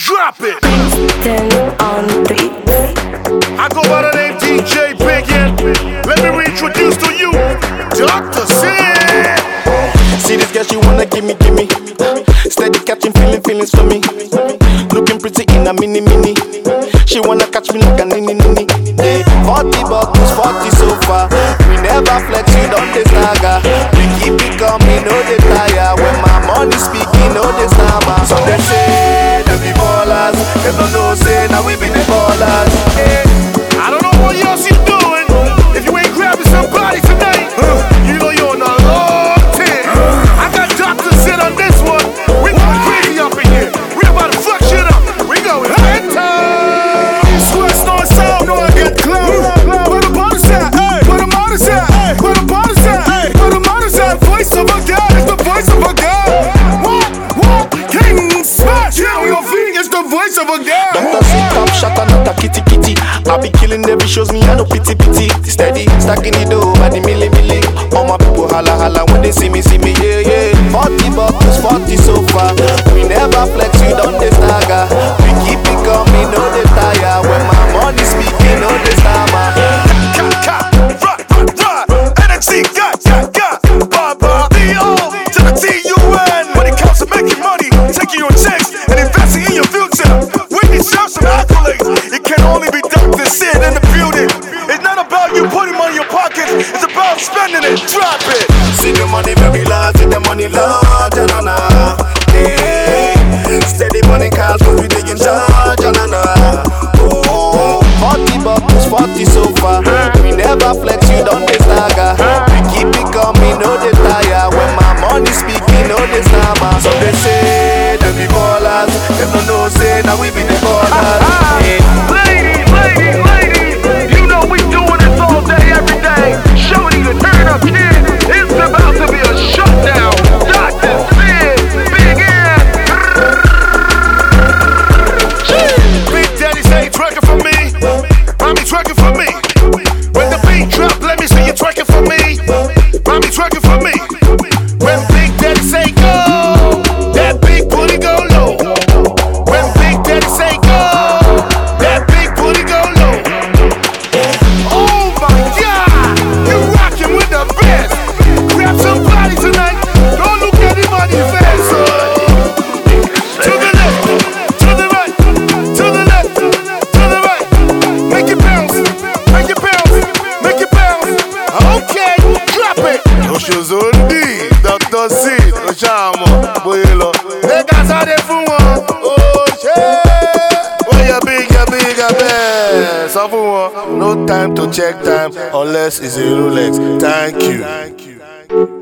Drop it. Then on beat. I go by the name DJ Biggie. Let me reintroduce to you Dr. Sid. See this girl, she wanna gimme. Steady catching feelings for me. Looking pretty in a mini. She wanna catch me like a nini. Hey, 40 bottles, 40 so far. We never flex, we don't dey stagger. We keep it coming, no dey tire. When my money speaking, no dey stammer. So they say, they be ballers. They don't know, say, now we be the ballers. Hey. I don't know what else you doing. If you ain't grabbing somebody tonight, you know you're on a long tear. I got Dr. Sid on this one. We going crazy up in here. We about to fuck shit up. We going head time. Sweat, no sound, no I get cloud. Where the bottom at? Hey, where the motors at? Hey, where the bottoms at? Hey, where the motors at? Voice of a God, it's the voice of a God. What? King Smash, yeah, on your feet, it's the voice of a God. Dr. Sid, top shot, not a kitty. I be killing every shows me, I no pity. Steady, stacking it dough by the milli. All my people holla when they see me, yeah. 40 bottles, 40 so far. We never flex, we don't dey stagger. We keep it coming, no dey tire. When my money speaking, no dey stammer. Run, NXT, got, B-O to the T-U-N. When it comes to making money, taking your checks and investing in your future, we deserve some accolades. It can only be Dr. Sid in the building. It's not about you putting money in your pocket, it's about spending it. Drop it. See the money very large, see the money large, yeah. Steady money counts, cause we dig in charge, oh, 40 bottles, 40 so far. We never flex, you don't dey stagger. We keep it coming, no dey tire. When my money speaking, no dey stammer. So they say, they be ballers. They don't know, say, now we be the ballers. Ladies, you know we doing this all day, every day. Shorty to turn up, kid. It's about to be a shutdown. Dr. Sid, Big N. Big Daddy say twerking for me. Mommy twerking for me. When the beat drop, let me see you twerking for me. Mommy twerking for me. When Big Daddy say go, that big booty go low. When Big Daddy say go, that big booty go low. Oh my God, you rocking with the best. Grab somebody tonight. Don't look at him on his face. To the left, to the right, to the left, to the right. Make it bounce, make it bounce, make it bounce. Okay, drop it. Oshozondi, Dr. Sid, Oshamo, Boyelo. Les gars, ça des fous, hein. Oh, shit. Oh, you're big, ça vous, hein. No time to check time unless it's a Rolex. Thank you.